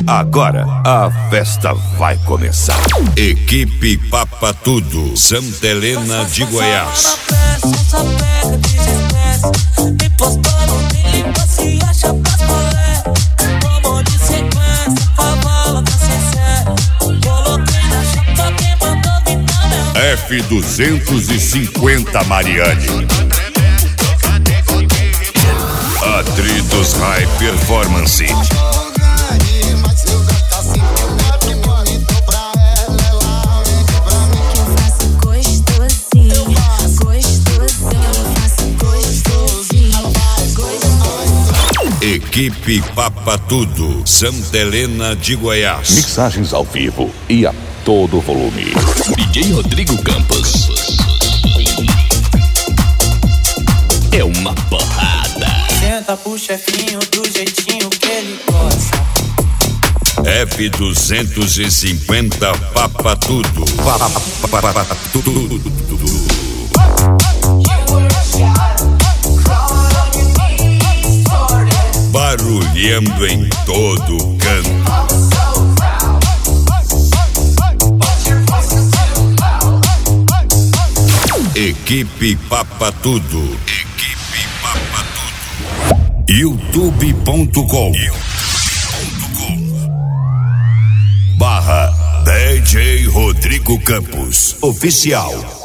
Agora a festa vai começar. Equipe Papa Tudo, Santa Helena de Goiás. F250 Mariane. Atritos High Performance. Equipe Papa Tudo, Santa Helena de Goiás. Mixagens ao vivo e a todo volume. DJ Rodrigo Campos. É uma porrada. Senta pro chefinho do jeitinho que ele gosta. F250 Papa Tudo. Papa Tudo. Barulhando em todo canto. Equipe Papa Tudo. Equipe Papa Tudo. youtube.com/DJ Rodrigo Campos Oficial.